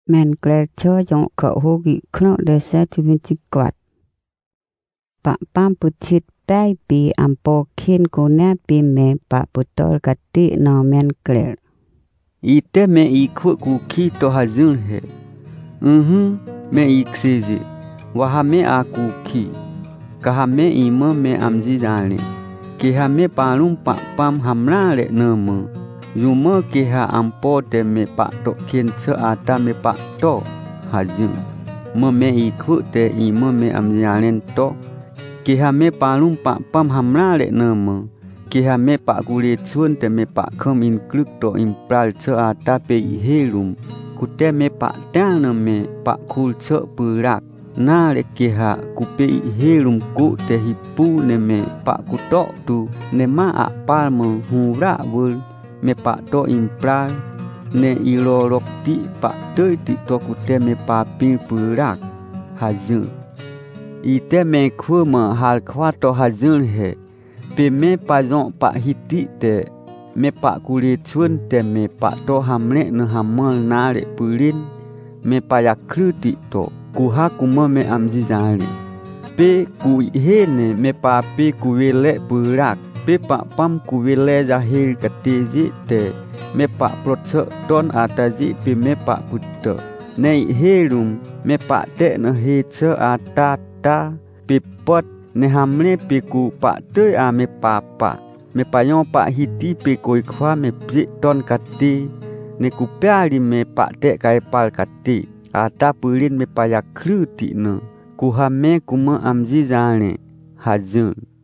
Men klel cho jong ka hogi kno de sa tu vinci kwat. Pa pam putit pai pi ampo kin ko na pi me pa putol kati no men klel. Ite me ikut kuki to hazun he. Me iksezi. Wahame aku ki. Kahame ima me amzi zane. Kihame palum pak pam hamla le nama. Zuma kiha ampo te me pak to kin se ata me pak to hazun. Me ikut te ima me amzi zane to. Kihame palum pak pam hamla le nama. Kihame pak kulit sun te me pak kem inkluk to impral se ata pe helum. Kute me pak tana me pak kul se perak. Na le kiha kupe helum ku te hipu ne me pak kutok tu ne ma apal me hura wul me pak to impral ne ilorok ti pak te ti to kute me papil perak hazun. Ite me ku me hal kwa to hazun he. Pe me pa zon pak hiti te me pak kulit sun te me pak to hamle ne hamal na le pulin me pa yakru ti to kuha kuma me amzi zane. Pe ku he ne me pa pe kuwele perak pe pak pam kuwele zahir katezi te me pak protse ton atazi pe me pak putte. Nei herum me pak te ne he se atata pe pot ne hamle pe ku pak te a me papa. Me payon pak hiti pe koi kwa me prik ton kati. Ne ku piali me pak te kai pal kati. Ata pulin me payak kru ti ne. Kuhame kuma amzi zane hazun.